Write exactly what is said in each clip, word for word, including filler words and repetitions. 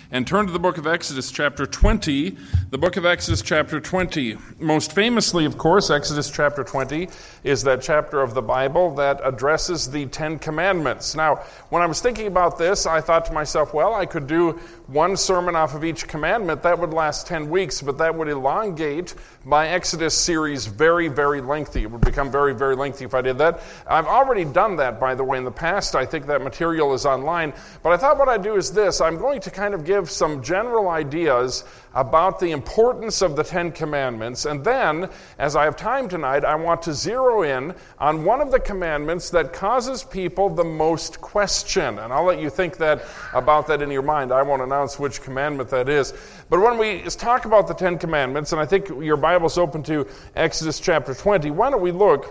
and turn to the book of Exodus chapter twenty. The book of Exodus chapter twenty. Most famously, of course, Exodus chapter twenty is that chapter of the Bible that addresses the Ten Commandments. Now, when I was thinking about this, I thought to myself, well, I could do one sermon off of each commandment. That would last ten weeks, but that would elongate my Exodus series very, very lengthy. It would become very, very lengthy if I did that. I've already done that, by the way, in the past. I think that material is online. But I thought what I'd do is this. I'm going to kind of give some general ideas about the importance of the Ten Commandments. And then, as I have time tonight, I want to zero in on one of the commandments that causes people the most question. And I'll let you think that about that in your mind. I won't announce which commandment that is. But when we talk about the Ten Commandments, and I think your Bible's open to Exodus chapter twenty, why don't we look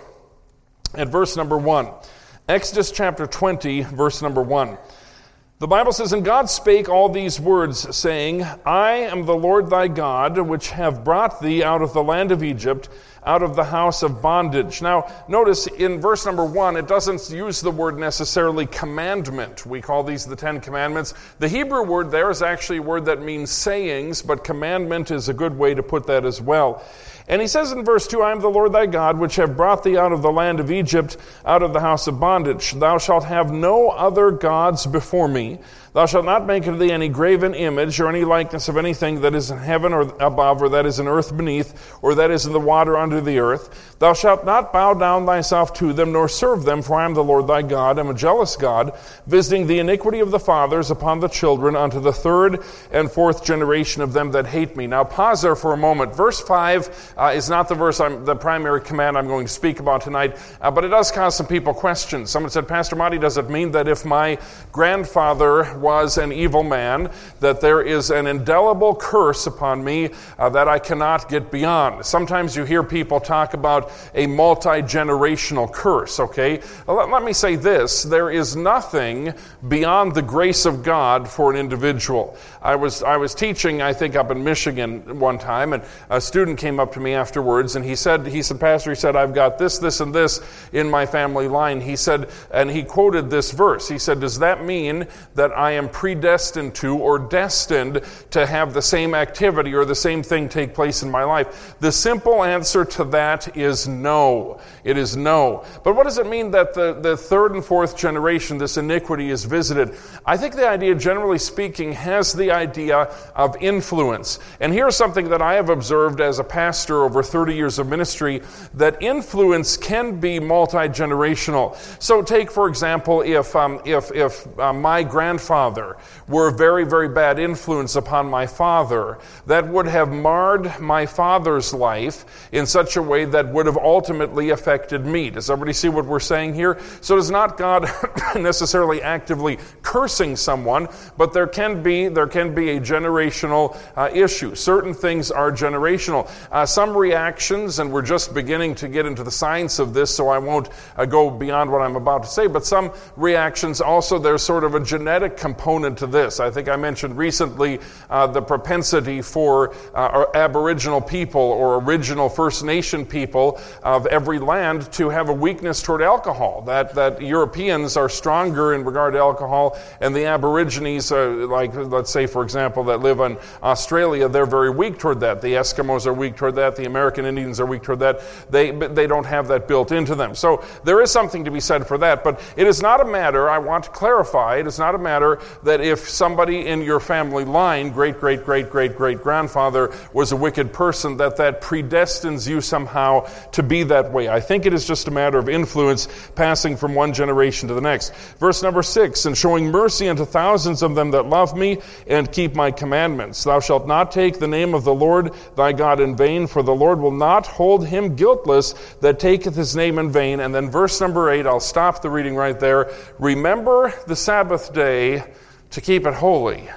at verse number one. Exodus chapter twenty, verse number one. The Bible says, "And God spake all these words, saying, I am the Lord thy God, which have brought thee out of the land of Egypt, out of the house of bondage." Now, notice in verse number one, it doesn't use the word necessarily commandment. We call these the Ten Commandments. The Hebrew word there is actually a word that means sayings, but commandment is a good way to put that as well. And he says in verse two, "I am the Lord thy God, which have brought thee out of the land of Egypt, out of the house of bondage. Thou shalt have no other gods before me. Thou shalt not make unto thee any graven image, or any likeness of anything that is in heaven or above, or that is in earth beneath, or that is in the water under the earth. Thou shalt not bow down thyself to them, nor serve them, for I am the Lord thy God, I am a jealous God, visiting the iniquity of the fathers upon the children, unto the third and fourth generation of them that hate me." Now pause there for a moment. Verse five uh, is not the verse, I'm, the primary command I'm going to speak about tonight, uh, but it does cause some people questions. Someone said, "Pastor Monty, does it mean that if my grandfather was an evil man, that there is an indelible curse upon me uh, that I cannot get beyond?" Sometimes you hear people talk about a multi-generational curse, okay? Let, let me say this. There is nothing beyond the grace of God for an individual. I was I was teaching, I think, up in Michigan one time, and a student came up to me afterwards, and he said, he said, "Pastor," he said, "I've got this, this, and this in my family line." He said, and he quoted this verse. He said, "Does that mean that I am predestined to or destined to have the same activity or the same thing take place in my life?" The simple answer to that is no. It is no. But what does it mean that the, the third and fourth generation, this iniquity is visited? I think the idea, generally speaking, has the idea of influence. And here's something that I have observed as a pastor over thirty years of ministry, that influence can be multi-generational. So take, for example, if um, if if uh, my grandfather were a very, very bad influence upon my father, that would have marred my father's life in such a way that would have ultimately affected me. Does everybody see what we're saying here? So it's not God necessarily actively cursing someone, but there can be there can be a generational uh, issue. Certain things are generational. Uh, some reactions, and we're just beginning to get into the science of this, so I won't uh, go beyond what I'm about to say, but some reactions also, there's sort of a genetic component to this. I think I mentioned recently uh, the propensity for uh, Aboriginal people or original First Nation people of every land to have a weakness toward alcohol. That that Europeans are stronger in regard to alcohol, and the Aborigines, uh, like let's say for example, that live in Australia, they're very weak toward that. The Eskimos are weak toward that. The American Indians are weak toward that. They they don't have that built into them. So there is something to be said for that. But it is not a matter, I want to clarify, it is not a matter that if somebody in your family line, great, great, great, great, great grandfather was a wicked person, that that predestines you somehow to be that way. I think it is just a matter of influence passing from one generation to the next. Verse number six, "And showing mercy unto thousands of them that love me and keep my commandments. Thou shalt not take the name of the Lord thy God in vain, for the Lord will not hold him guiltless that taketh his name in vain." And then verse number eight, I'll stop the reading right there. "Remember the Sabbath day to keep it holy."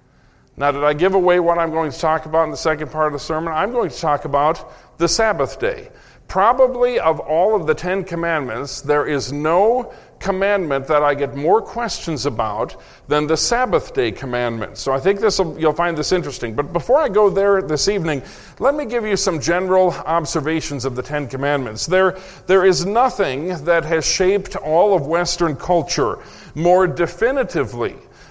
Now, did I give away what I'm going to talk about in the second part of the sermon? I'm going to talk about the Sabbath day. Probably of all of the Ten Commandments, there is no commandment that I get more questions about than the Sabbath day commandment. So I think this you'll find this interesting. But before I go there this evening, let me give you some general observations of the Ten Commandments. There, there is nothing that has shaped all of Western culture more definitively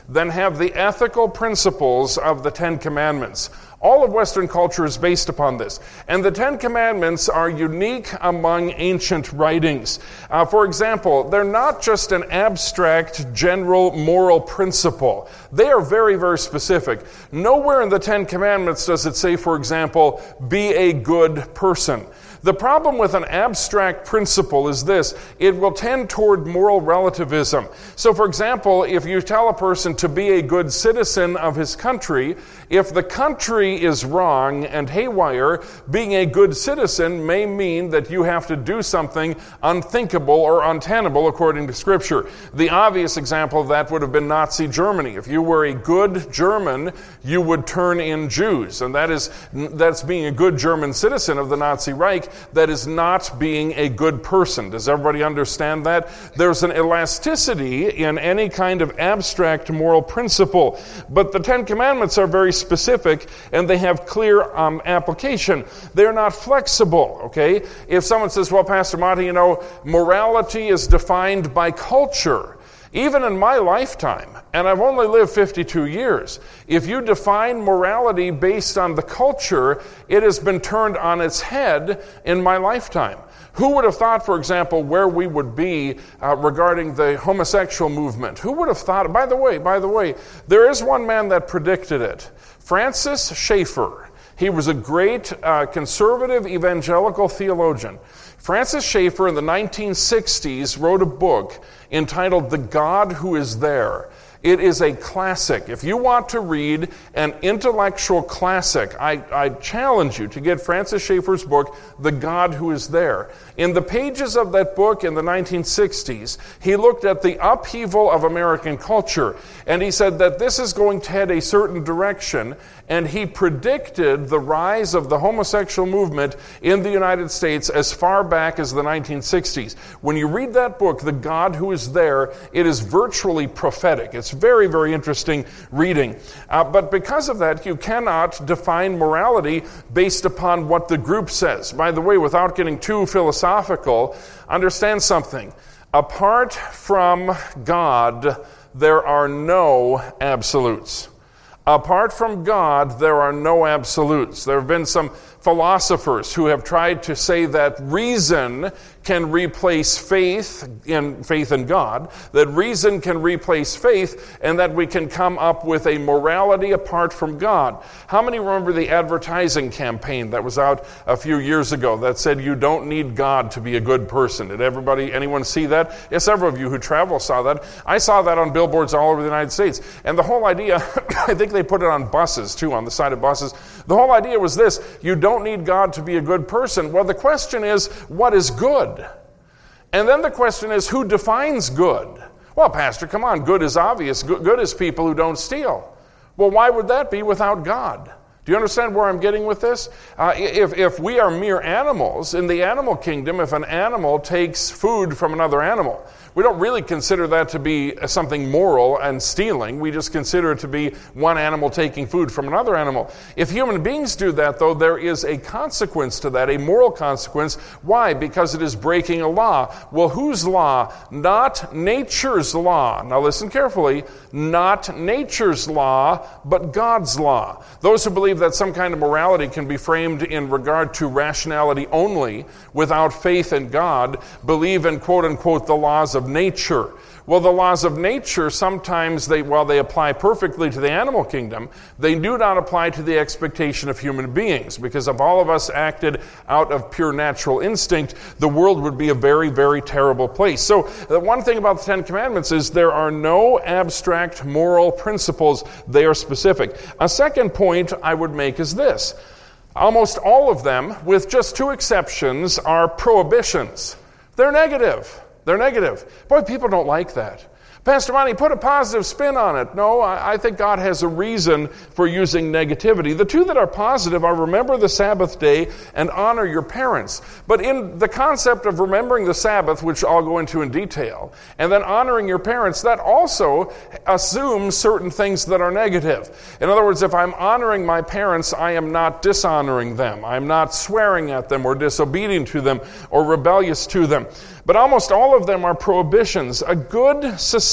than have the ethical principles of the Ten Commandments. All of Western culture is based upon this. And the Ten Commandments are unique among ancient writings. Uh, for example, they're not just an abstract, general moral principle. They are very, very specific. Nowhere in the Ten Commandments does it say, for example, be a good person. The problem with an abstract principle is this: it will tend toward moral relativism. So, for example, if you tell a person to be a good citizen of his country, if the country is wrong and haywire, being a good citizen may mean that you have to do something unthinkable or untenable according to Scripture. The obvious example of that would have been Nazi Germany. If you were a good German, you would turn in Jews, and that is that's being a good German citizen of the Nazi Reich. That is not being a good person. Does everybody understand that? There's an elasticity in any kind of abstract moral principle. But the Ten Commandments are very specific, and they have clear um, application. They're not flexible, okay? If someone says, well, Pastor Monty, you know, morality is defined by culture. Even in my lifetime, and I've only lived fifty-two years, if you define morality based on the culture, it has been turned on its head in my lifetime. Who would have thought, for example, where we would be uh, regarding the homosexual movement? Who would have thought, by the way, by the way, there is one man that predicted it. Francis Schaeffer. He was a great uh, conservative evangelical theologian. Francis Schaeffer in the nineteen sixties wrote a book entitled The God Who Is There. It is a classic. If you want to read an intellectual classic, I, I challenge you to get Francis Schaeffer's book, The God Who Is There. In the pages of that book in the nineteen sixties, he looked at the upheaval of American culture, and he said that this is going to head a certain direction, and he predicted the rise of the homosexual movement in the United States as far back as the nineteen sixties. When you read that book, The God Who Is There, it is virtually prophetic. It's very, very interesting reading. Uh, but because of that, you cannot define morality based upon what the group says. By the way, without getting too philosophical, understand something. Apart from God, there are no absolutes. Apart from God, there are no absolutes. There have been some philosophers who have tried to say that reason can replace faith in faith in God, that reason can replace faith, and that we can come up with a morality apart from God. How many remember the advertising campaign that was out a few years ago that said you don't need God to be a good person? Did everybody, anyone see that? Yeah, several of you who travel saw that. I saw that on billboards all over the United States. And the whole idea, I think they put it on buses too, on the side of buses. The whole idea was this: you don't need God to be a good person. Well, the question is, what is good? And then the question is, who defines good? Well, Pastor, come on, good is obvious. Good, good is people who don't steal. Well, why would that be without God? Do you understand where I'm getting with this? Uh, if, if we are mere animals, in the animal kingdom, if an animal takes food from another animal, we don't really consider that to be something moral and stealing. We just consider it to be one animal taking food from another animal. If human beings do that, though, there is a consequence to that, a moral consequence. Why? Because it is breaking a law. Well, whose law? Not nature's law. Now listen carefully. Not nature's law, but God's law. Those who believe that some kind of morality can be framed in regard to rationality only, without faith in God, believe in quote-unquote the laws of nature. Well, the laws of nature, sometimes, they, while they apply perfectly to the animal kingdom, they do not apply to the expectation of human beings, because if all of us acted out of pure natural instinct, the world would be a very, very terrible place. So the one thing about the Ten Commandments is there are no abstract moral principles. They are specific. A second point I would make is this. Almost all of them, with just two exceptions, are prohibitions. They're negative. They're negative. Boy, people don't like that. Pastor Monty, put a positive spin on it. No, I, I think God has a reason for using negativity. The two that are positive are remember the Sabbath day and honor your parents. But in the concept of remembering the Sabbath, which I'll go into in detail, and then honoring your parents, that also assumes certain things that are negative. In other words, if I'm honoring my parents, I am not dishonoring them. I'm not swearing at them or disobedient to them or rebellious to them. But almost all of them are prohibitions. A good society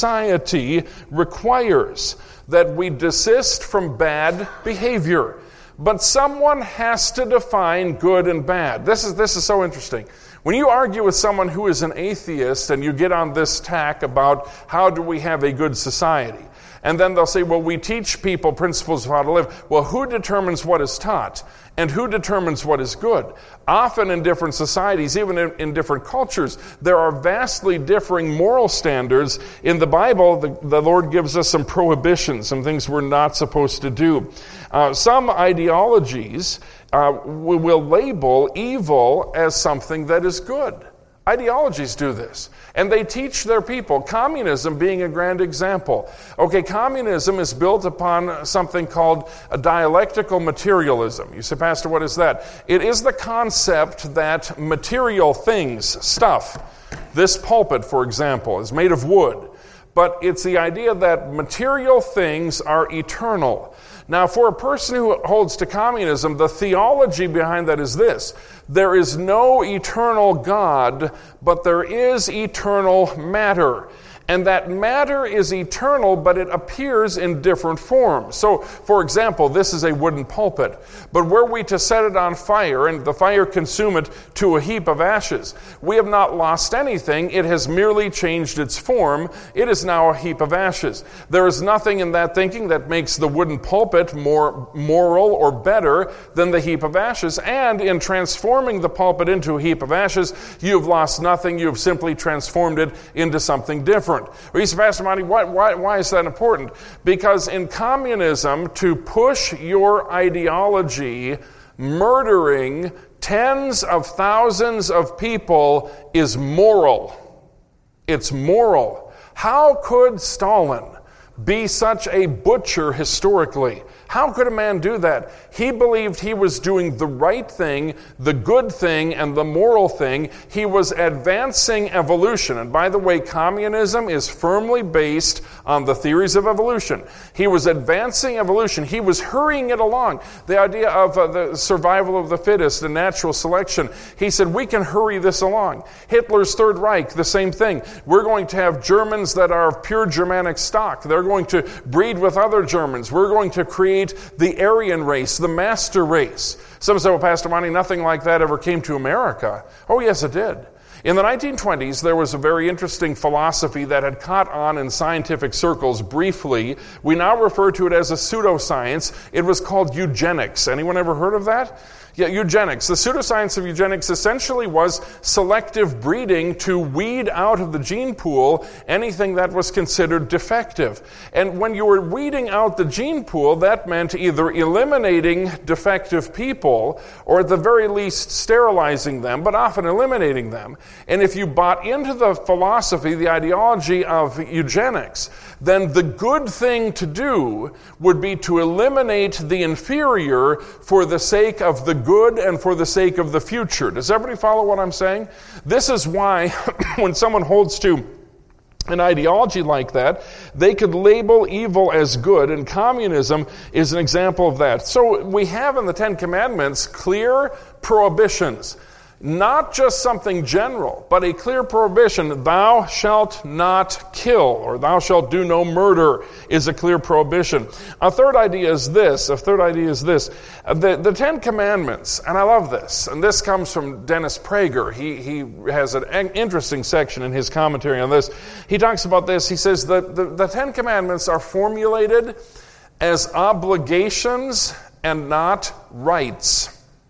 society requires that we desist from bad behavior. But someone has to define good and bad. This is, this is so interesting. When you argue with someone who is an atheist and you get on this tack about how do we have a good society, and then they'll say, well, we teach people principles of how to live. Well, who determines what is taught? And who determines what is good? Often in different societies, even in, in different cultures, there are vastly differing moral standards. In the Bible, the, the Lord gives us some prohibitions, some things we're not supposed to do. Uh, some ideologies uh, will label evil as something that is good. Ideologies do this, and they teach their people, communism being a grand example. Okay, communism is built upon something called a dialectical materialism. You say, Pastor, what is that? It is the concept that material things, stuff, this pulpit, for example, is made of wood, but it's the idea that material things are eternal. Now, for a person who holds to communism, the theology behind that is this: there is no eternal God, but there is eternal matter. And that matter is eternal, but it appears in different forms. So, for example, this is a wooden pulpit, but were we to set it on fire and the fire consume it to a heap of ashes, we have not lost anything. It has merely changed its form. It is now a heap of ashes. There is nothing in that thinking that makes the wooden pulpit more moral or better than the heap of ashes. And in transforming the pulpit into a heap of ashes, you have lost nothing. You have simply transformed it into something different. Well, you say, Pastor Monty, why, why, why is that important? Because in communism, to push your ideology, murdering tens of thousands of people is moral. It's moral. How could Stalin be such a butcher historically? How could a man do that? He believed he was doing the right thing, the good thing, and the moral thing. He was advancing evolution. And by the way, communism is firmly based on the theories of evolution. He was advancing evolution. He was hurrying it along. The idea of uh, the survival of the fittest and natural selection. He said, we can hurry this along. Hitler's Third Reich, the same thing. We're going to have Germans that are of pure Germanic stock. They're going to breed with other Germans. We're going to create the Aryan race, the master race. Some say, well, Pastor Monty, nothing like that ever came to America. Oh, yes, it did. In the nineteen twenties, there was a very interesting philosophy that had caught on in scientific circles briefly. We now refer to it as a pseudoscience. It was called eugenics. Anyone ever heard of that? Yeah, eugenics. The pseudoscience of eugenics essentially was selective breeding to weed out of the gene pool anything that was considered defective. And when you were weeding out the gene pool, that meant either eliminating defective people or at the very least sterilizing them, but often eliminating them. And if you bought into the philosophy, the ideology of eugenics, then the good thing to do would be to eliminate the inferior for the sake of the good and for the sake of the future. Does everybody follow what I'm saying? This is why when someone holds to an ideology like that, they could label evil as good, and communism is an example of that. So we have in the Ten Commandments clear prohibitions. Not just something general, but a clear prohibition. Thou shalt not kill, or thou shalt do no murder, is a clear prohibition. A third idea is this. A third idea is this. The, the Ten Commandments, and I love this, and this comes from Dennis Prager. He, he has an interesting section in his commentary on this. He talks about this. He says that the, the Ten Commandments are formulated as obligations and not rights.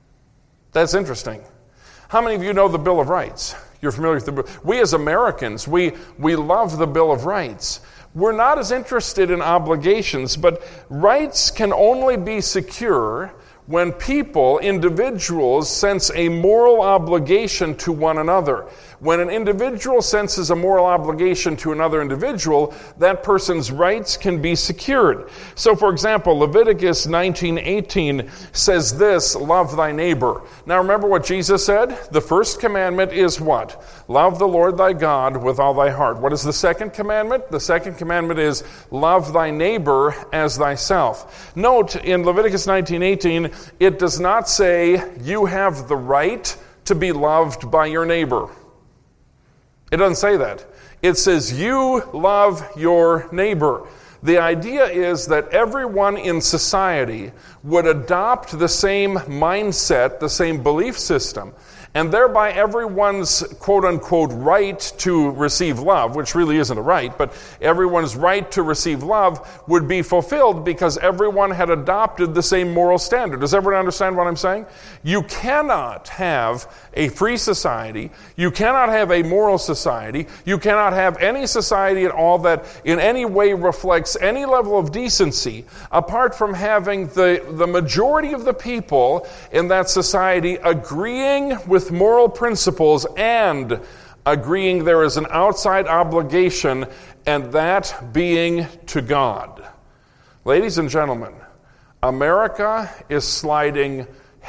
That's interesting. How many of you know the Bill of Rights? You're familiar with the Bill. We as Americans, we, we love the Bill of Rights. We're not as interested in obligations, but rights can only be secure when people, individuals, sense a moral obligation to one another. When an individual senses a moral obligation to another individual, that person's rights can be secured. So, for example, Leviticus nineteen eighteen says this, love thy neighbor. Now remember what Jesus said? The first commandment is what? Love the Lord thy God with all thy heart. What is the second commandment? The second commandment is love thy neighbor as thyself. Note, in Leviticus nineteen eighteen, it does not say you have the right to be loved by your neighbor. It doesn't say that. It says, you love your neighbor. The idea is that everyone in society would adopt the same mindset, the same belief system, and thereby everyone's quote-unquote right to receive love, which really isn't a right, but everyone's right to receive love would be fulfilled because everyone had adopted the same moral standard. Does everyone understand what I'm saying? You cannot have a free society, you cannot have a moral society, you cannot have any society at all that in any way reflects any level of decency apart from having the, the majority of the people in that society agreeing with moral principles and agreeing there is an outside obligation, and that being to God. Ladies and gentlemen, America is sliding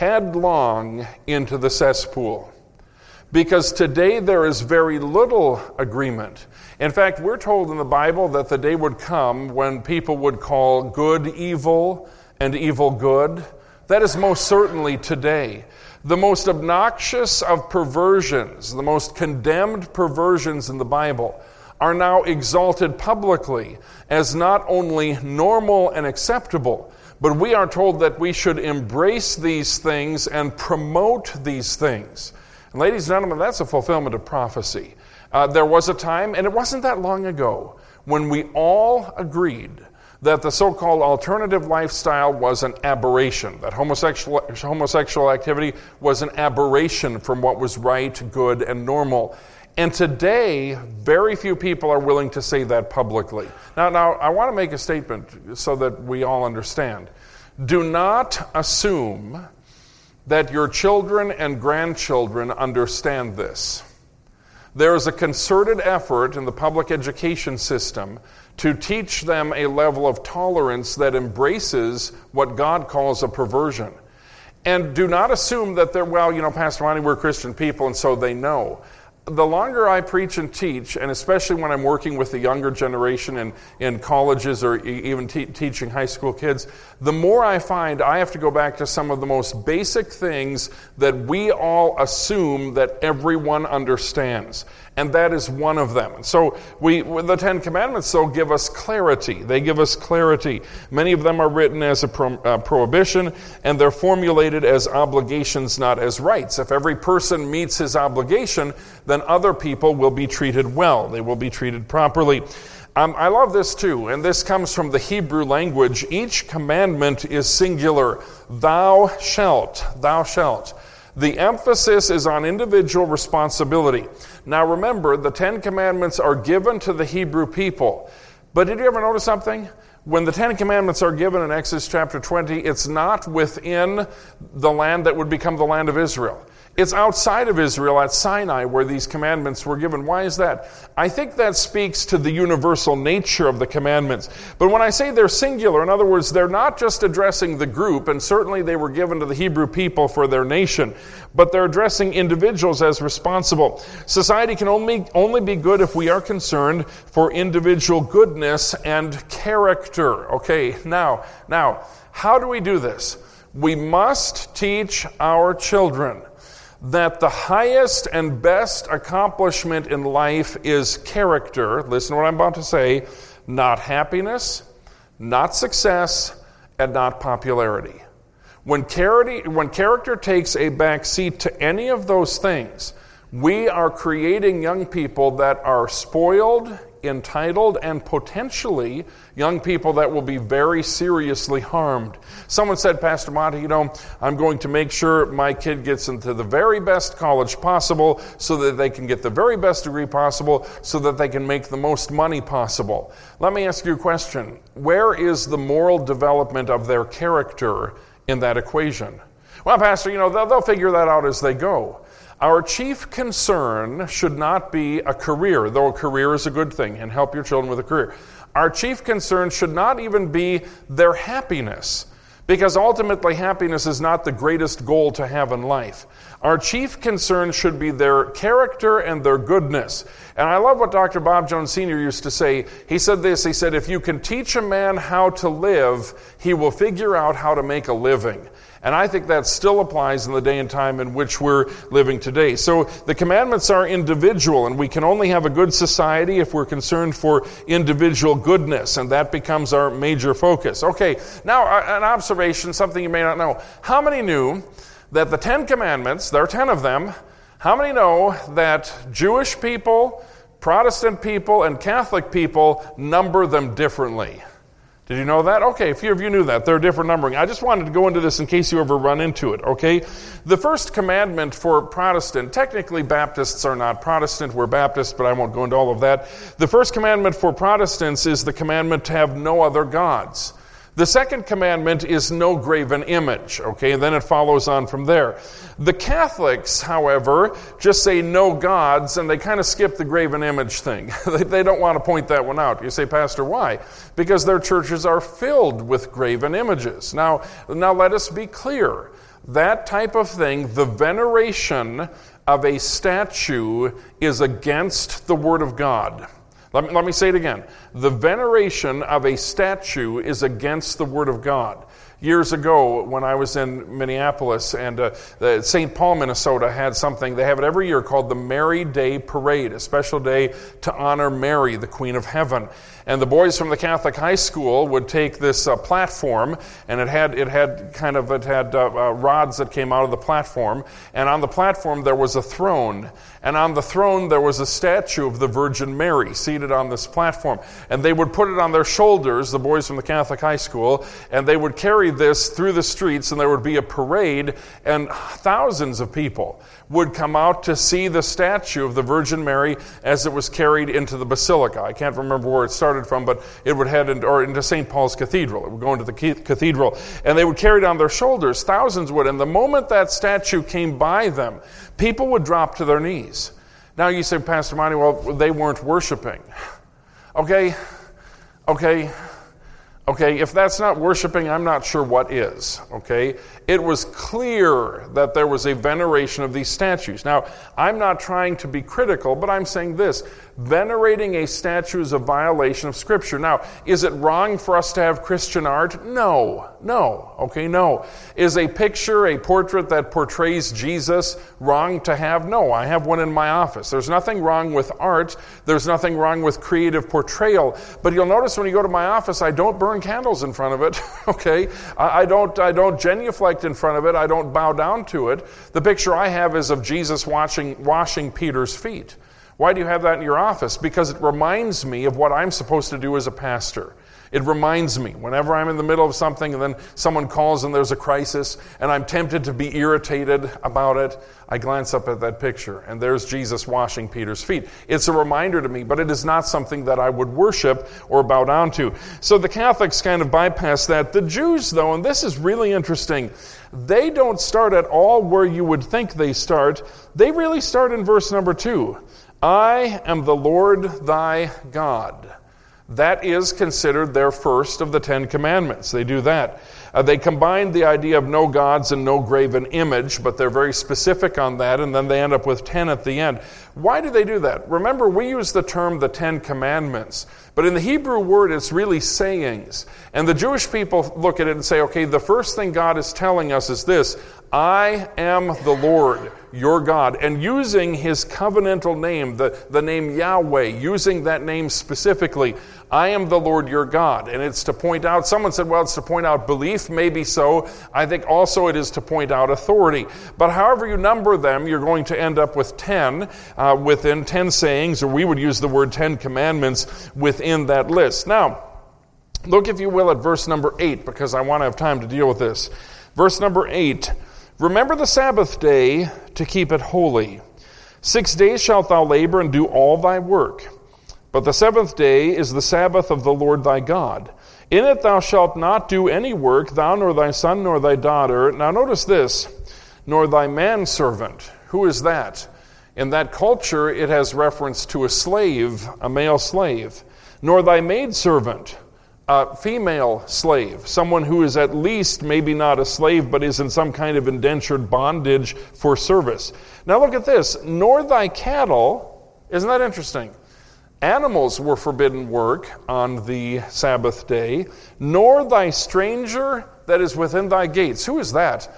headlong into the cesspool because today there is very little agreement. In fact, we're told in the Bible that the day would come when people would call good evil and evil good. That is most certainly today. The most obnoxious of perversions, the most condemned perversions in the Bible, are now exalted publicly as not only normal and acceptable, but we are told that we should embrace these things and promote these things. And ladies and gentlemen, that's a fulfillment of prophecy. Uh, there was a time, and it wasn't that long ago, when we all agreed that the so-called alternative lifestyle was an aberration, that homosexual, homosexual activity was an aberration from what was right, good, and normal. And today, very few people are willing to say that publicly. Now, now I want to make a statement so that we all understand. Do not assume that your children and grandchildren understand this. There is a concerted effort in the public education system to teach them a level of tolerance that embraces what God calls a perversion. And do not assume that they're, well, you know, Pastor Monty, we're Christian people, and so they know. The longer I preach and teach, and especially when I'm working with the younger generation in, in colleges or even te- teaching high school kids, the more I find I have to go back to some of the most basic things that we all assume that everyone understands. And that is one of them. And so we, the Ten Commandments, though, give us clarity. They give us clarity. Many of them are written as a pro, uh, prohibition, and they're formulated as obligations, not as rights. If every person meets his obligation, then other people will be treated well. They will be treated properly. Um, I love this too, and this comes from the Hebrew language. Each commandment is singular. Thou shalt, thou shalt. The emphasis is on individual responsibility. Now remember, the Ten Commandments are given to the Hebrew people. But did you ever notice something? When the Ten Commandments are given in Exodus chapter twenty, it's not within the land that would become the land of Israel. It's outside of Israel at Sinai where these commandments were given. Why is that? I think that speaks to the universal nature of the commandments. But when I say they're singular, in other words, they're not just addressing the group, and certainly they were given to the Hebrew people for their nation, but they're addressing individuals as responsible. Society can only, only be good if we are concerned for individual goodness and character. Okay, now, now, how do we do this? We must teach our children that the highest and best accomplishment in life is character. Listen to what I'm about to say. Not happiness, not success, and not popularity. When character, when character takes a back seat to any of those things, we are creating young people that are spoiled, entitled, and potentially young people that will be very seriously harmed. Someone said, Pastor Monty, you know, I'm going to make sure my kid gets into the very best college possible so that they can get the very best degree possible so that they can make the most money possible. Let me ask you a question. Where is the moral development of their character in that equation? Well, Pastor, you know, they'll, they'll figure that out as they go. Our chief concern should not be a career, though a career is a good thing, and help your children with a career. Our chief concern should not even be their happiness, Because ultimately, happiness is not the greatest goal to have in life. Our chief concern should be their character and their goodness. And I love what Doctor Bob Jones Senior used to say. He said this, he said, if you can teach a man how to live, he will figure out how to make a living. And I think that still applies in the day and time in which we're living today. So the commandments are individual, and we can only have a good society if we're concerned for individual goodness, and that becomes our major focus. Okay, now an observation, something you may not know. How many knew that the Ten Commandments, there are ten of them, how many know that Jewish people, Protestant people, and Catholic people number them differently? Did you know that? Okay, a few of you knew that. They're different numbering. I just wanted to go into this in case you ever run into it, okay? The first commandment for Protestant, technically Baptists are not Protestant, we're Baptists, but I won't go into all of that. The first commandment for Protestants is the commandment to have no other gods. The second commandment is no graven image, okay? And then it follows on from there. The Catholics, however, just say no gods, and they kind of skip the graven image thing. They don't want to point that one out. You say, Pastor, why? Because their churches are filled with graven images. Now, now let us be clear. That type of thing, the veneration of a statue, is against the Word of God. Let me, let me say it again. The veneration of a statue is against the Word of God. Years ago, when I was in Minneapolis, and uh, Saint Paul, Minnesota had something, they have it every year called the Mary Day Parade, a special day to honor Mary, the Queen of Heaven. And the boys from the Catholic high school would take this uh, platform, and it had it had kind of it had uh, uh, rods that came out of the platform, and on the platform there was a throne, and on the throne there was a statue of the Virgin Mary seated on this platform, and they would put it on their shoulders, the boys from the Catholic high school, and they would carry this through the streets, and there would be a parade, and thousands of people would come out to see the statue of the Virgin Mary as it was carried into the basilica. I can't remember where it started from, but it would head into, or into Saint Paul's Cathedral. It would go into the cathedral, and they would carry it on their shoulders. Thousands would, and the moment that statue came by them, people would drop to their knees. Now you say, Pastor Monty, well, they weren't worshiping. Okay, okay. Okay, if that's not worshiping, I'm not sure what is, okay? It was clear that there was a veneration of these statues. Now, I'm not trying to be critical, but I'm saying this. Venerating a statue is a violation of Scripture. Now, is it wrong for us to have Christian art? No. No. Okay, no. Is a picture, a portrait that portrays Jesus wrong to have? No. I have one in my office. There's nothing wrong with art. There's nothing wrong with creative portrayal. But you'll notice when you go to my office, I don't burn candles in front of it, okay? I don't I don't genuflect in front of it. I don't bow down to it. The picture I have is of Jesus washing, washing Peter's feet. Why do you have that in your office? Because it reminds me of what I'm supposed to do as a pastor. It reminds me, whenever I'm in the middle of something and then someone calls and there's a crisis and I'm tempted to be irritated about it, I glance up at that picture and there's Jesus washing Peter's feet. It's a reminder to me, but it is not something that I would worship or bow down to. So the Catholics kind of bypass that. The Jews, though, and this is really interesting, they don't start at all where you would think they start. They really start in verse number two. I am the Lord thy God. That is considered their first of the Ten Commandments. They do that. Uh, they combine the idea of no gods and no graven image, but they're very specific on that, and then they end up with ten at the end. Why do they do that? Remember, we use the term the Ten Commandments, but in the Hebrew word, it's really sayings. And the Jewish people look at it and say, okay, the first thing God is telling us is this: I am the Lord, your God. And using his covenantal name, the, the name Yahweh, using that name specifically, I am the Lord your God. And it's to point out, someone said, well, it's to point out belief, maybe so. I think also it is to point out authority. But however you number them, you're going to end up with ten, uh, within ten sayings, or we would use the word Ten Commandments within that list. Now, look, if you will, at verse number eight, because I want to have time to deal with this. Verse number eight. Remember the Sabbath day to keep it holy. Six days shalt thou labor and do all thy work. But the seventh day is the Sabbath of the Lord thy God. In it thou shalt not do any work, thou nor thy son nor thy daughter. Now notice this, nor thy manservant. Who is that? In that culture, it has reference to a slave, a male slave. Nor thy maidservant, a female slave, someone who is at least maybe not a slave, but is in some kind of indentured bondage for service. Now look at this, nor thy cattle, isn't that interesting? Animals were forbidden work on the Sabbath day, nor thy stranger that is within thy gates. Who is that?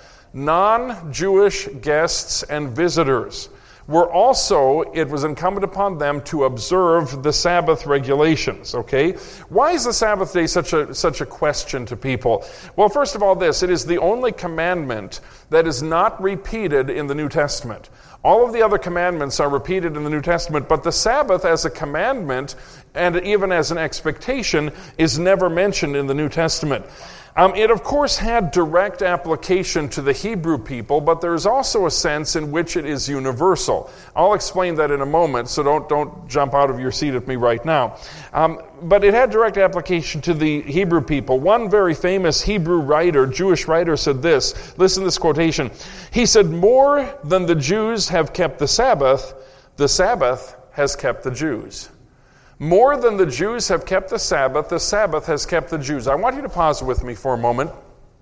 Non-Jewish guests and visitors were also, it was incumbent upon them to observe the Sabbath regulations, okay? Why is the Sabbath day such a such a question to people? Well, first of all, this, it is the only commandment that is not repeated in the New Testament. All of the other commandments are repeated in the New Testament, but the Sabbath as a commandment and even as an expectation is never mentioned in the New Testament. Um, it, of course, had direct application to the Hebrew people, but there's also a sense in which it is universal. I'll explain that in a moment, so don't don't jump out of your seat at me right now. Um, but it had direct application to the Hebrew people. One very famous Hebrew writer, Jewish writer, said this. Listen to this quotation. He said, "More than the Jews have kept the Sabbath, the Sabbath has kept the Jews." More than the Jews have kept the Sabbath, the Sabbath has kept the Jews. I want you to pause with me for a moment.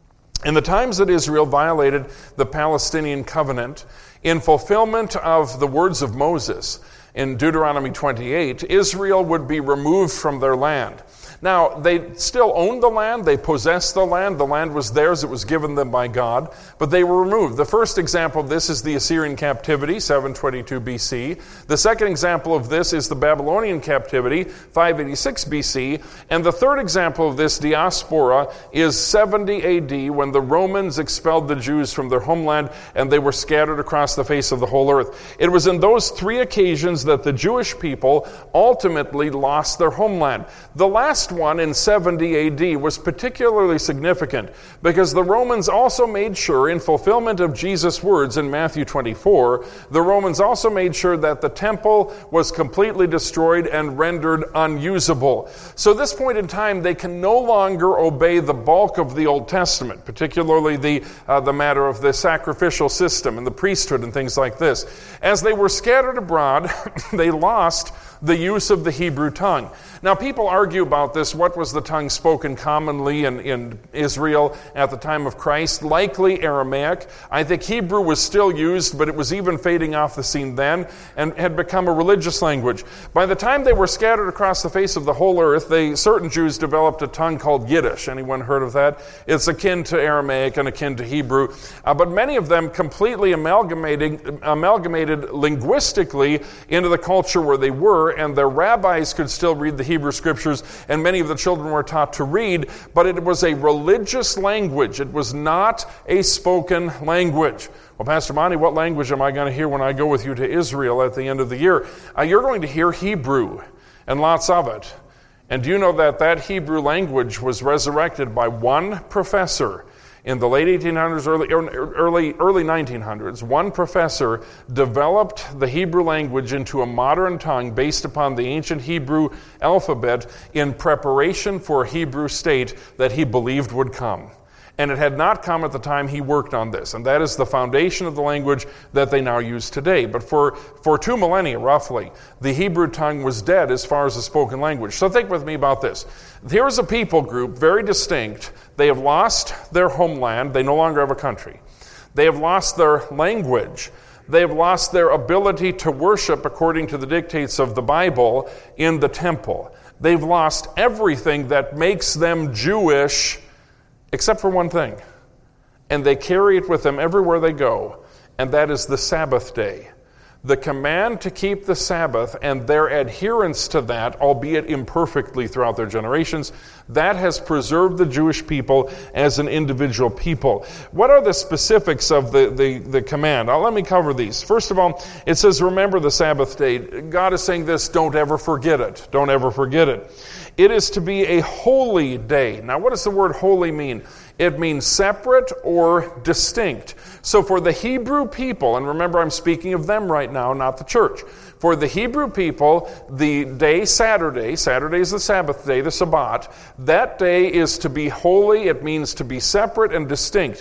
In the times that Israel violated the Palestinian covenant, in fulfillment of the words of Moses in Deuteronomy twenty-eight, Israel would be removed from their land. Now, they still owned the land, they possessed the land, the land was theirs, it was given them by God, but they were removed. The first example of this is the Assyrian captivity, seven twenty-two B C. The second example of this is the Babylonian captivity, five eighty-six B C. And the third example of this diaspora is seventy A D, when the Romans expelled the Jews from their homeland and they were scattered across the face of the whole earth. It was in those three occasions that the Jewish people ultimately lost their homeland. The last one in seventy A D was particularly significant because the Romans also made sure, in fulfillment of Jesus' words in Matthew twenty-four, the Romans also made sure that the temple was completely destroyed and rendered unusable. So at this point in time, they can no longer obey the bulk of the Old Testament, particularly the, uh, the matter of the sacrificial system and the priesthood and things like this. As they were scattered abroad, they lost the use of the Hebrew tongue. Now, people argue about this. What was the tongue spoken commonly in, in Israel at the time of Christ? Likely Aramaic. I think Hebrew was still used, but it was even fading off the scene then and had become a religious language. By the time they were scattered across the face of the whole earth, they, certain Jews developed a tongue called Yiddish. Anyone heard of that? It's akin to Aramaic and akin to Hebrew. Uh, but many of them completely amalgamating, amalgamated linguistically into the culture where they were, and their rabbis could still read the Hebrew Scriptures, and many of the children were taught to read, but it was a religious language. It was not a spoken language. Well, Pastor Monty, what language am I going to hear when I go with you to Israel at the end of the year? Uh, you're going to hear Hebrew, and lots of it. And do you know that that Hebrew language was resurrected by one professor in the late eighteen hundreds, early, early, early nineteen hundreds? One professor developed the Hebrew language into a modern tongue based upon the ancient Hebrew alphabet in preparation for a Hebrew state that he believed would come. And it had not come at the time he worked on this. And that is the foundation of the language that they now use today. But for, for two millennia, roughly, the Hebrew tongue was dead as far as the spoken language. So think with me about this. Here's a people group, very distinct. They have lost their homeland. They no longer have a country. They have lost their language. They have lost their ability to worship according to the dictates of the Bible in the temple. They've lost everything that makes them Jewish, except for one thing. And they carry it with them everywhere they go, and that is the Sabbath day. The command to keep the Sabbath and their adherence to that, albeit imperfectly throughout their generations, that has preserved the Jewish people as an individual people. What are the specifics of the, the, the command? Now, let me cover these. First of all, it says, remember the Sabbath day. God is saying this, don't ever forget it. Don't ever forget it. It is to be a holy day. Now, what does the word holy mean? It means separate or distinct. So for the Hebrew people, and remember I'm speaking of them right now, not the church. For the Hebrew people, the day Saturday, Saturday is the Sabbath day, the Sabbat, that day is to be holy. It means to be separate and distinct.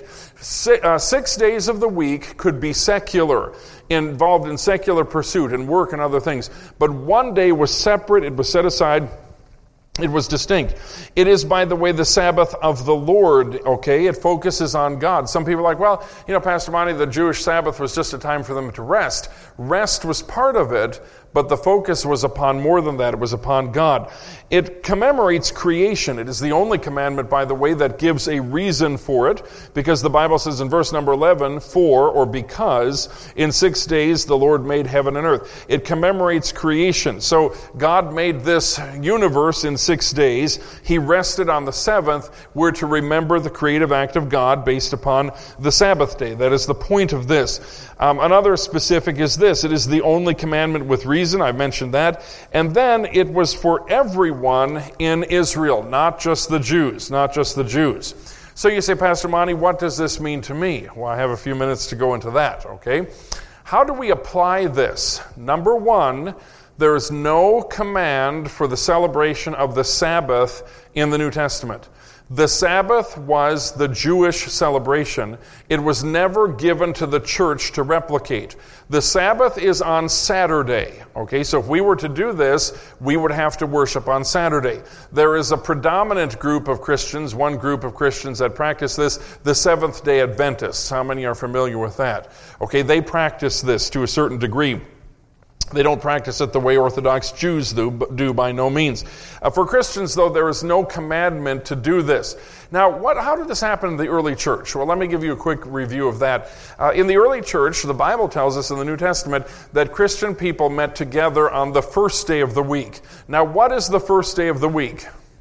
Six days of the week could be secular, involved in secular pursuit and work and other things. But one day was separate, it was set aside. It was distinct. It is, by the way, the Sabbath of the Lord, okay? It focuses on God. Some people are like, well, you know, Pastor Monty, the Jewish Sabbath was just a time for them to rest. Rest was part of it, but the focus was upon more than that. It was upon God. It commemorates creation. It is the only commandment, by the way, that gives a reason for it, because the Bible says in verse number eleven, for or because in six days the Lord made heaven and earth. It commemorates creation. So God made this universe in six days. He rested on the seventh. We're to remember the creative act of God based upon the Sabbath day. That is the point of this. Um, another specific is this. It is the only commandment with reason. I've mentioned that. And then it was for everyone in Israel, not just the Jews, not just the Jews. So you say, Pastor Monty, what does this mean to me? Well, I have a few minutes to go into that, okay? How do we apply this? Number one, there is no command for the celebration of the Sabbath in the New Testament. The Sabbath was the Jewish celebration. It was never given to the church to replicate. The Sabbath is on Saturday. Okay, so if we were to do this, we would have to worship on Saturday. There is a predominant group of Christians, one group of Christians that practice this, the Seventh-day Adventists. How many are familiar with that? Okay, they practice this to a certain degree. They don't practice it the way Orthodox Jews do, do by no means. Uh, for Christians, though, there is no commandment to do this. Now, what? How did this happen in the early church? Well, let me give you a quick review of that. Uh, in the early church, the Bible tells us in the New Testament that Christian people met together on the first day of the week. Now, what is the first day of the week?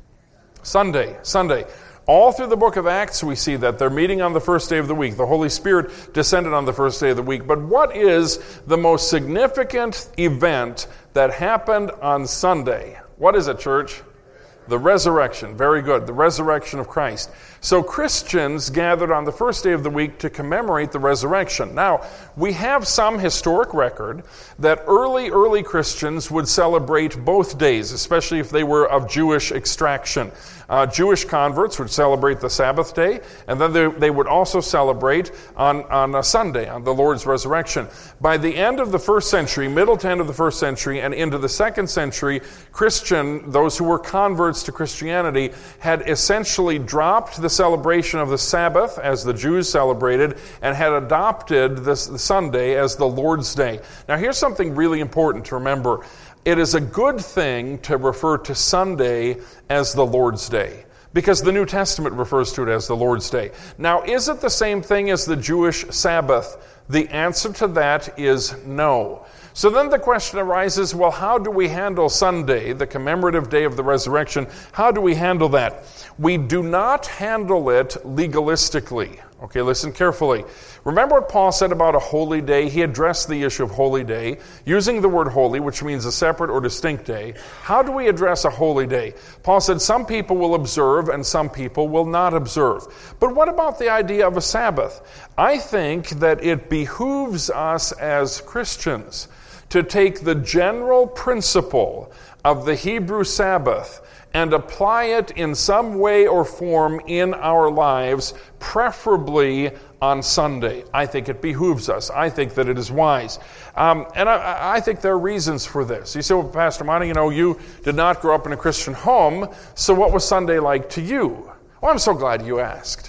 Sunday. Sunday. All through the book of Acts, we see that they're meeting on the first day of the week. The Holy Spirit descended on the first day of the week. But what is the most significant event that happened on Sunday? What is it, church? The resurrection. Very good. The resurrection of Christ. So Christians gathered on the first day of the week to commemorate the resurrection. Now, we have some historic record that early, early Christians would celebrate both days, especially if they were of Jewish extraction. Uh, Jewish converts would celebrate the Sabbath day, and then they, they would also celebrate on, on a Sunday, on the Lord's resurrection. By the end of the first century, middle to end of the first century, and into the second century, Christian, those who were converts to Christianity, had essentially dropped the celebration of the Sabbath, as the Jews celebrated, and had adopted this the Sunday as the Lord's Day. Now, here's something really important to remember. It is a good thing to refer to Sunday as the Lord's Day, because the New Testament refers to it as the Lord's Day. Now, is it the same thing as the Jewish Sabbath? The answer to that is no. So then the question arises, well, how do we handle Sunday, the commemorative day of the resurrection? How do we handle that? We do not handle it legalistically. Okay, listen carefully. Remember what Paul said about a holy day? He addressed the issue of holy day using the word holy, which means a separate or distinct day. How do we address a holy day? Paul said some people will observe and some people will not observe. But what about the idea of a Sabbath? I think that it behooves us as Christians to take the general principle of the Hebrew Sabbath and apply it in some way or form in our lives, preferably on Sunday. I think it behooves us. I think that it is wise. Um, and I, I think there are reasons for this. You say, well, Pastor Monty, you know, you did not grow up in a Christian home, so what was Sunday like to you? Well, I'm so glad you asked.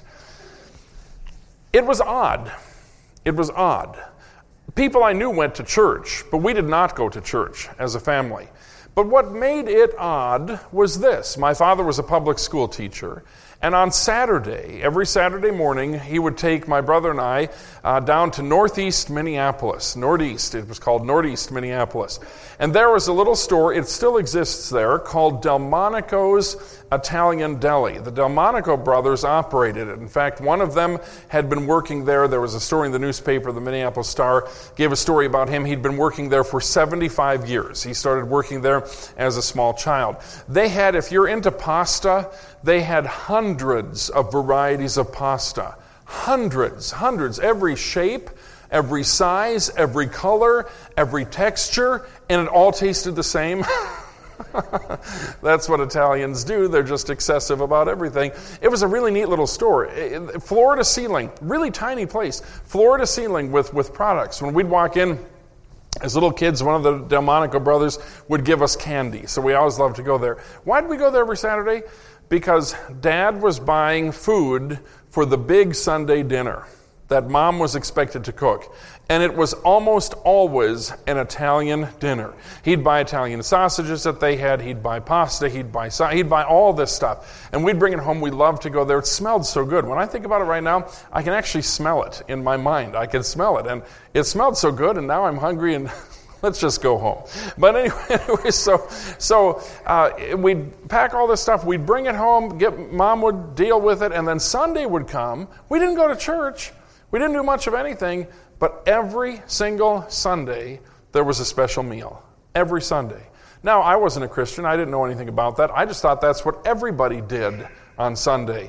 It was odd. It was odd. People I knew went to church, but we did not go to church as a family. But what made it odd was this. My father was a public school teacher, and on Saturday, every Saturday morning, he would take my brother and I uh, down to Northeast Minneapolis. Northeast, it was called Northeast Minneapolis. And there was a little store, it still exists there, called Delmonico's Italian Deli. The Delmonico brothers operated it. In fact, one of them had been working there. There was a story in the newspaper, the Minneapolis Star, gave a story about him. He'd been working there for seventy-five years. He started working there as a small child. They had, if you're into pasta, they had hundreds of varieties of pasta. Hundreds, hundreds, every shape, every size, every color, every texture, and it all tasted the same. That's what Italians do. They're just excessive about everything. It was a really neat little store. Floor to ceiling, really tiny place. Floor to ceiling with, with products. When we'd walk in, As little kids, one of the Delmonico brothers would give us candy, so we always loved to go there. Why did we go there every Saturday? Because Dad was buying food for the big Sunday dinner that Mom was expected to cook. And it was almost always an Italian dinner. He'd buy Italian sausages that they had, he'd buy pasta, he'd buy he'd buy all this stuff. And we'd bring it home, we loved to go there. It smelled so good. When I think about it right now, I can actually smell it in my mind. I can smell it. And it smelled so good, and now I'm hungry, and let's just go home. But anyway, anyway so so uh, we'd pack all this stuff, we'd bring it home, get Mom would deal with it, and then Sunday would come. We didn't go to church. We didn't do much of anything. But every single Sunday, there was a special meal. Every Sunday. Now, I wasn't a Christian. I didn't know anything about that. I just thought that's what everybody did on Sunday.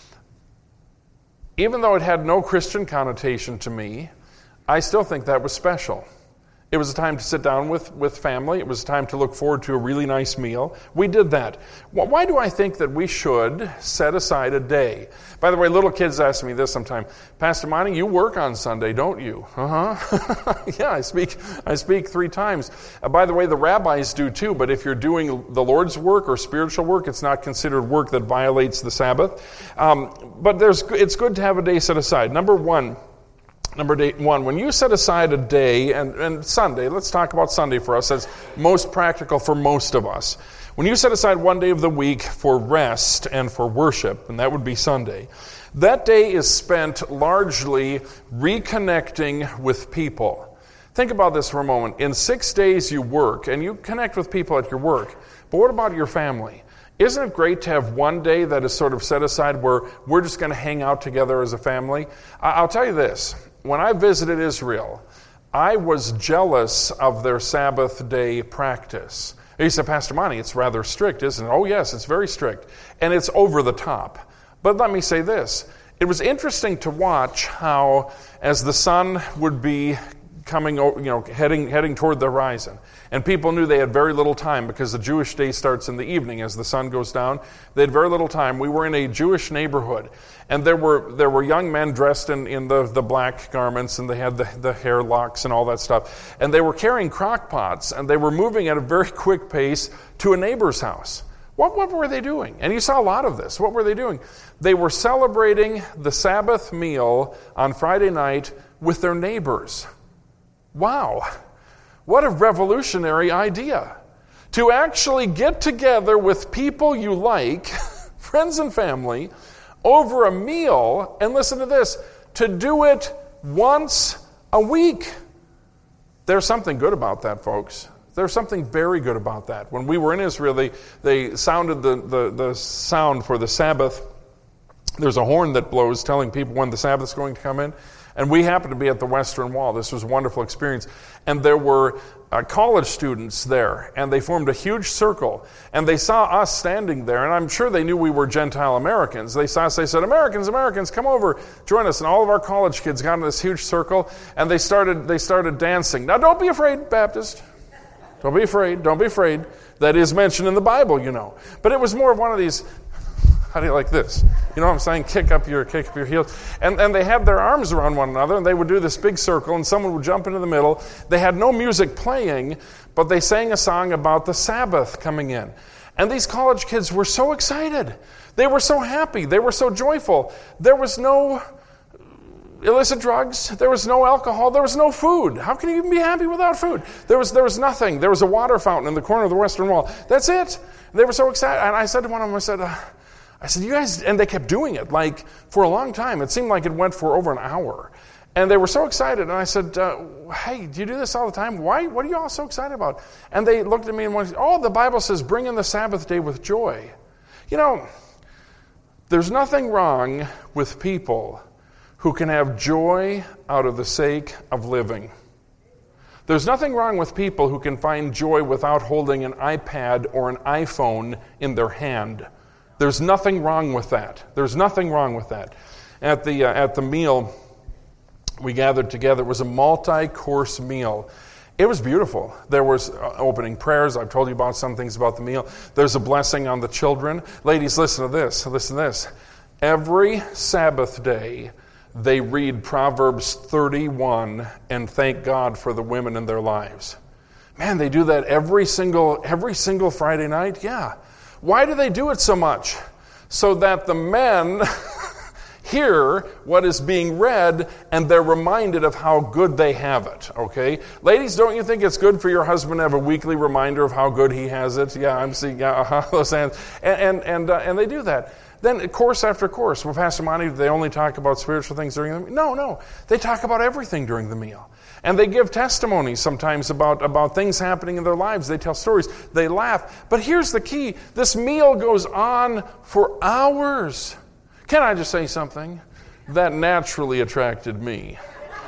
Even though it had no Christian connotation to me, I still think that was special. It was a time to sit down with, with family. It was a time to look forward to a really nice meal. We did that. Why do I think that we should set aside a day? By the way, little kids ask me this sometime. Pastor Monty, you work on Sunday, don't you? Uh-huh. Yeah, I speak I speak three times. Uh, by the way, the rabbis do too, but if you're doing the Lord's work or spiritual work, it's not considered work that violates the Sabbath. Um, but there's it's good to have a day set aside. Number one, Number one, when you set aside a day, and, and Sunday, let's talk about Sunday for us, that's most practical for most of us. When you set aside one day of the week for rest and for worship, and that would be Sunday, that day is spent largely reconnecting with people. Think about this for a moment. In six days you work, and you connect with people at your work, but what about your family? Isn't it great to have one day that is sort of set aside where we're just going to hang out together as a family? I'll tell you this. When I visited Israel, I was jealous of their Sabbath day practice. He said, Pastor Monty, it's rather strict, isn't it? Oh, yes, it's very strict. And it's over the top. But let me say this. It was interesting to watch how, as the sun would be coming, you know, heading heading toward the horizon, and people knew they had very little time because the Jewish day starts in the evening as the sun goes down. They had very little time. We were in a Jewish neighborhood, and there were there were young men dressed in, in the, the black garments, and they had the, the hair locks and all that stuff. And they were carrying crock pots, and they were moving at a very quick pace to a neighbor's house. What, what were they doing? And you saw a lot of this. What were they doing? They were celebrating the Sabbath meal on Friday night with their neighbors. Wow. What a revolutionary idea. To actually get together with people you like, friends and family, over a meal, and listen to this, to do it once a week. There's something good about that, folks. There's something very good about that. When we were in Israel, they, they sounded the, the, the sound for the Sabbath. There's a horn that blows telling people when the Sabbath's going to come in. And we happened to be at the Western Wall. This was a wonderful experience. And there were uh, college students there, and they formed a huge circle. And they saw us standing there, and I'm sure they knew we were Gentile Americans. They saw us, they said, Americans, Americans, come over, join us. And all of our college kids got in this huge circle, and they started they started dancing. Now, don't be afraid, Baptist. Don't be afraid. Don't be afraid. That is mentioned in the Bible, you know. But it was more of one of these, how do you like this? You know what I'm saying? Kick up your kick up your heels. And and they had their arms around one another, and they would do this big circle, and someone would jump into the middle. They had no music playing, but they sang a song about the Sabbath coming in. And these college kids were so excited. They were so happy. They were so joyful. There was no illicit drugs. There was no alcohol. There was no food. How can you even be happy without food? There was there was nothing. There was a water fountain in the corner of the Western Wall. That's it. They were so excited. And I said to one of them, I said, uh, I said, you guys, and they kept doing it, like, for a long time. It seemed like it went for over an hour. And they were so excited. And I said, uh, hey, do you do this all the time? Why? What are you all so excited about? And they looked at me and went, oh, the Bible says bring in the Sabbath day with joy. You know, there's nothing wrong with people who can have joy out of the sake of living. There's nothing wrong with people who can find joy without holding an iPad or an iPhone in their hand. There's nothing wrong with that. There's nothing wrong with that. At the uh, at the meal we gathered together, it was a multi-course meal. It was beautiful. There was uh, opening prayers. I've told you about some things about the meal. There's a blessing on the children. Ladies, listen to this. Listen to this. Every Sabbath day, they read Proverbs thirty-one and thank God for the women in their lives. Man, they do that every single every single Friday night? Yeah. Why do they do it so much? So that the men hear what is being read and they're reminded of how good they have it, okay? Ladies, don't you think it's good for your husband to have a weekly reminder of how good he has it? Yeah, I'm seeing yeah, uh-huh, those hands. And, and, and, uh, and they do that. Then course after course, well, Pastor Monty, do they only talk about spiritual things during the meal? No, no. They talk about everything during the meal. And they give testimonies sometimes about, about things happening in their lives. They tell stories. They laugh. But here's the key. This meal goes on for hours. Can I just say something? That naturally attracted me.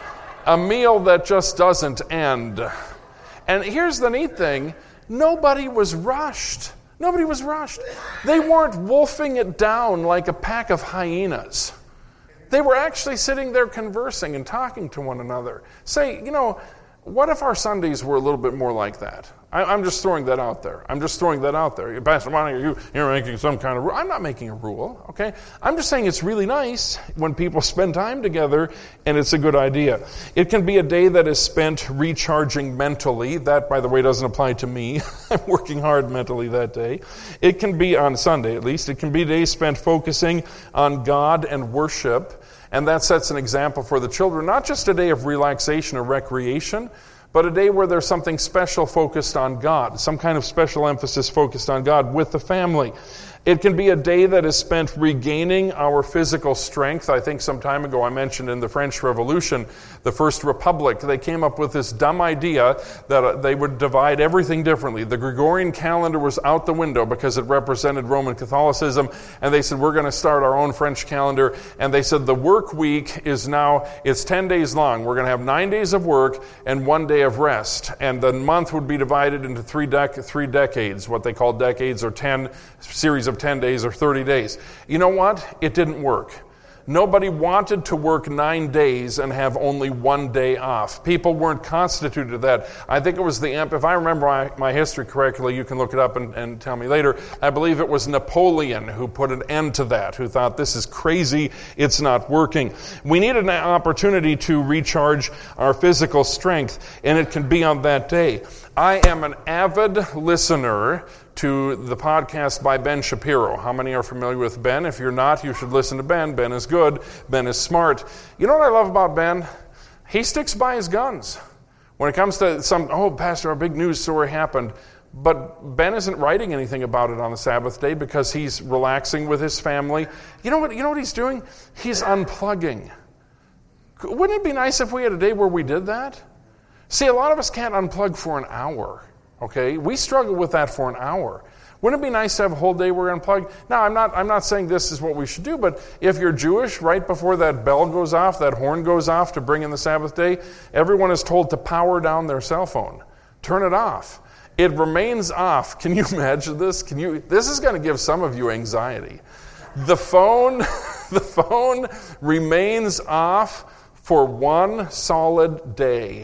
A meal that just doesn't end. And here's the neat thing. Nobody was rushed. Nobody was rushed. They weren't wolfing it down like a pack of hyenas. They were actually sitting there conversing and talking to one another. Say, you know, what if our Sundays were a little bit more like that? I, I'm just throwing that out there. I'm just throwing that out there. Pastor Monty, you, you're making some kind of rule. I'm not making a rule, okay? I'm just saying it's really nice when people spend time together, and it's a good idea. It can be a day that is spent recharging mentally. That, by the way, doesn't apply to me. I'm working hard mentally that day. It can be on Sunday, at least. It can be days spent focusing on God and worship, and that sets an example for the children. Not just a day of relaxation or recreation, but a day where there's something special focused on God, some kind of special emphasis focused on God with the family. It can be a day that is spent regaining our physical strength. I think some time ago I mentioned in the French Revolution, the First Republic, they came up with this dumb idea that they would divide everything differently. The Gregorian calendar was out the window because it represented Roman Catholicism, and they said, we're going to start our own French calendar. And they said the work week is now, it's ten days long. We're going to have nine days of work and one day of rest. And the month would be divided into three, dec- three decades, what they call decades, or ten series of of ten days or thirty days. You know what? It didn't work. Nobody wanted to work nine days and have only one day off. People weren't constituted to that. I think it was the, if I remember my, my history correctly, you can look it up and, and tell me later, I believe it was Napoleon who put an end to that, who thought this is crazy, it's not working. We need an opportunity to recharge our physical strength, and it can be on that day. I am an avid listener to the podcast by Ben Shapiro. How many are familiar with Ben? If you're not, you should listen to Ben. Ben is good. Ben is smart. You know what I love about Ben? He sticks by his guns. When it comes to some, oh, Pastor, a big news story happened. But Ben isn't writing anything about it on the Sabbath day because he's relaxing with his family. You know what, you know what he's doing? He's unplugging. Wouldn't it be nice if we had a day where we did that? See, a lot of us can't unplug for an hour. Okay, we struggle with that for an hour. Wouldn't it be nice to have a whole day where we're unplugged? Now, I'm not I'm not saying this is what we should do, but if you're Jewish, right before that bell goes off, that horn goes off to bring in the Sabbath day, everyone is told to power down their cell phone. Turn it off. It remains off. Can you imagine this? Can you? This is going to give some of you anxiety. The phone, the phone remains off for one solid day.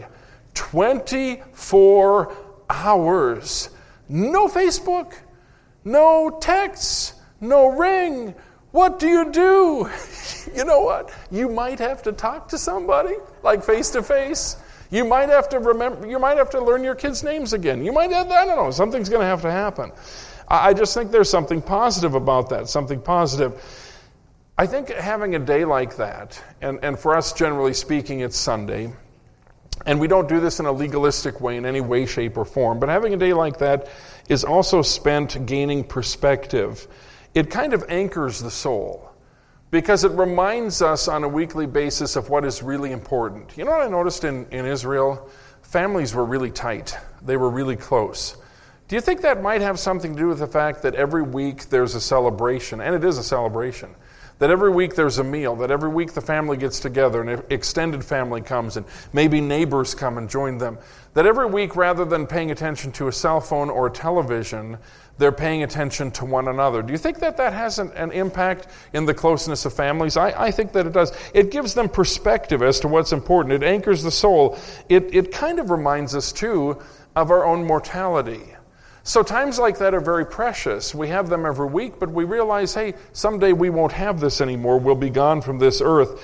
twenty-four hours. No Facebook, no texts, no ring. What do you do? You know what? You might have to talk to somebody, like face to face. You might have to remember, you might have to learn your kids' names again. You might have, I don't know, something's going to have to happen. I just think there's something positive about that, something positive. I think having a day like that, and, and for us, generally speaking, it's Sunday, and we don't do this in a legalistic way in any way, shape, or form. But having a day like that is also spent gaining perspective. It kind of anchors the soul because it reminds us on a weekly basis of what is really important. You know what I noticed in, in Israel? Families were really tight. They were really close. Do you think that might have something to do with the fact that every week there's a celebration, and it is a celebration, that every week there's a meal, that every week the family gets together and an extended family comes and maybe neighbors come and join them, that every week rather than paying attention to a cell phone or television, they're paying attention to one another. Do you think that that has an, an impact in the closeness of families? I, I think that it does. It gives them perspective as to what's important. It anchors the soul. It, it kind of reminds us, too, of our own mortality. So times like that are very precious. We have them every week, but we realize, hey, someday we won't have this anymore. We'll be gone from this earth.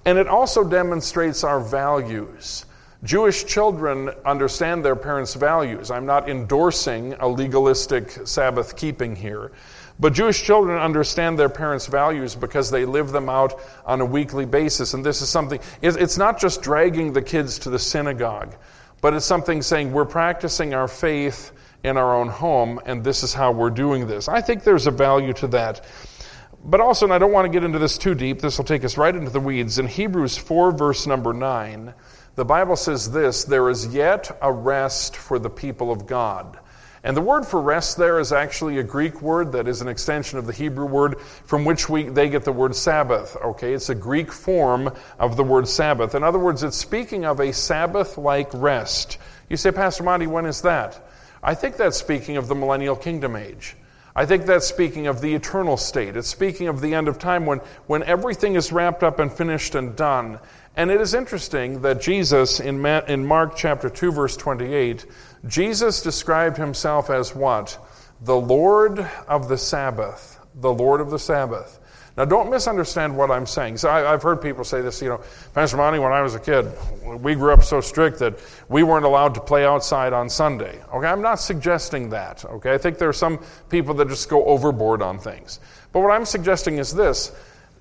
And it also demonstrates our values. Jewish children understand their parents' values. I'm not endorsing a legalistic Sabbath keeping here. But Jewish children understand their parents' values because they live them out on a weekly basis. And this is something, it's not just dragging the kids to the synagogue, but it's something saying we're practicing our faith in our own home, and this is how we're doing this. I think there's a value to that. But also, and I don't want to get into this too deep, this will take us right into the weeds. In Hebrews four, verse number nine, the Bible says this, there is yet a rest for the people of God. And the word for rest there is actually a Greek word that is an extension of the Hebrew word from which we they get the word Sabbath. Okay, it's a Greek form of the word Sabbath. In other words, it's speaking of a Sabbath-like rest. You say, Pastor Monty, when is that? I think that's speaking of the millennial kingdom age. I think that's speaking of the eternal state. It's speaking of the end of time when, when everything is wrapped up and finished and done. And it is interesting that Jesus, in Mark chapter two, verse twenty-eight, Jesus described himself as what? The Lord of the Sabbath. The Lord of the Sabbath. Now, don't misunderstand what I'm saying. So I, I've heard people say this, you know, Pastor Monty, when I was a kid, we grew up so strict that we weren't allowed to play outside on Sunday. Okay, I'm not suggesting that. Okay, I think there are some people that just go overboard on things. But what I'm suggesting is this.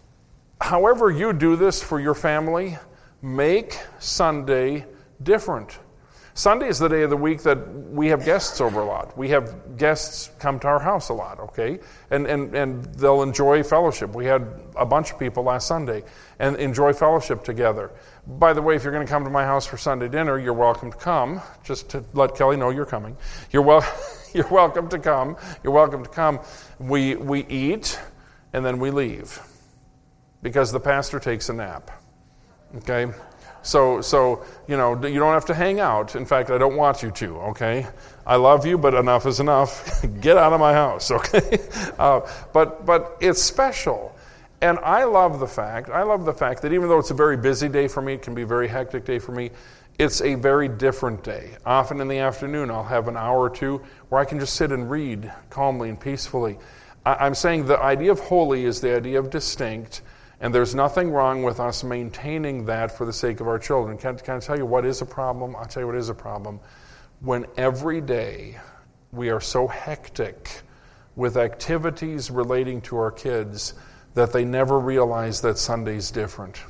However you do this for your family, make Sunday different. Sunday is the day of the week that we have guests over a lot. We have guests come to our house a lot, okay? And and and they'll enjoy fellowship. We had a bunch of people last Sunday and enjoy fellowship together. By the way, if you're going to come to my house for Sunday dinner, you're welcome to come. Just to let Kelly know you're coming. You're well you're welcome to come. You're welcome to come. We we eat and then we leave. Because the pastor takes a nap. Okay? So, so you know, you don't have to hang out. In fact, I don't want you to, okay? I love you, but enough is enough. Get out of my house, okay? Uh, but but it's special. And I love the fact, I love the fact that even though it's a very busy day for me, it can be a very hectic day for me, it's a very different day. Often in the afternoon, I'll have an hour or two where I can just sit and read calmly and peacefully. I, I'm saying the idea of holy is the idea of distinct. And there's nothing wrong with us maintaining that for the sake of our children. Can, can I tell you what is a problem? I'll tell you what is a problem. When every day we are so hectic with activities relating to our kids that they never realize that Sunday's different.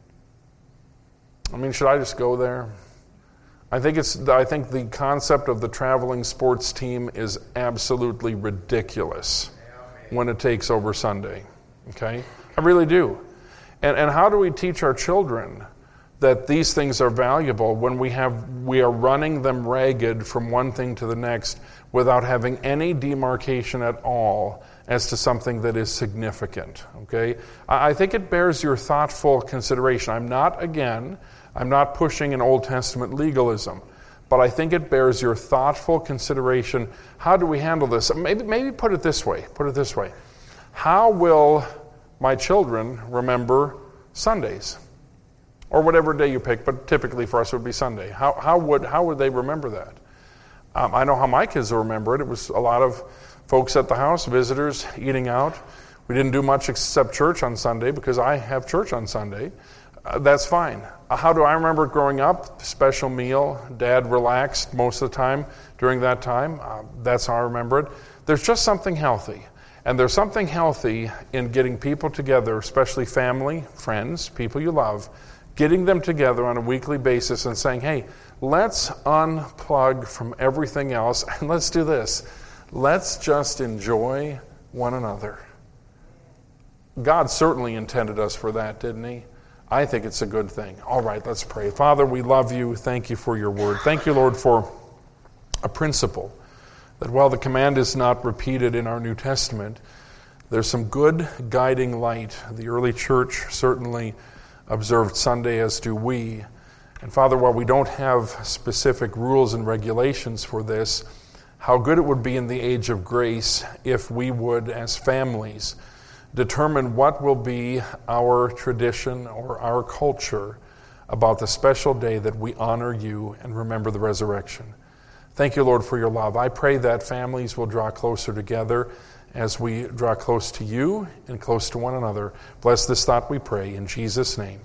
I mean, should I just go there? I think it's. I think the concept of the traveling sports team is absolutely ridiculous when it takes over Sunday. Okay? I really do. And and how do we teach our children that these things are valuable when we have we are running them ragged from one thing to the next without having any demarcation at all as to something that is significant? Okay? I, I think it bears your thoughtful consideration. I'm not, again, I'm not pushing an Old Testament legalism, but I think it bears your thoughtful consideration. How do we handle this? Maybe maybe put it this way. Put it this way. How will my children remember Sundays, or whatever day you pick, but typically for us it would be Sunday? How how would how would they remember that? Um, I know how my kids will remember it. It was a lot of folks at the house, visitors, eating out. We didn't do much except church on Sunday because I have church on Sunday. Uh, that's fine. Uh, how do I remember it growing up? Special meal. Dad relaxed most of the time during that time. Uh, that's how I remember it. There's just something healthy. And there's something healthy in getting people together, especially family, friends, people you love, getting them together on a weekly basis and saying, hey, let's unplug from everything else and let's do this. Let's just enjoy one another. God certainly intended us for that, didn't he? I think it's a good thing. All right, let's pray. Father, we love you. Thank you for your word. Thank you, Lord, for a principle that while the command is not repeated in our New Testament, there's some good guiding light. The early church certainly observed Sunday, as do we. And Father, while we don't have specific rules and regulations for this, how good it would be in the age of grace if we would, as families, determine what will be our tradition or our culture about the special day that we honor you and remember the resurrection. Thank you, Lord, for your love. I pray that families will draw closer together as we draw close to you and close to one another. Bless this thought, we pray, in Jesus' name.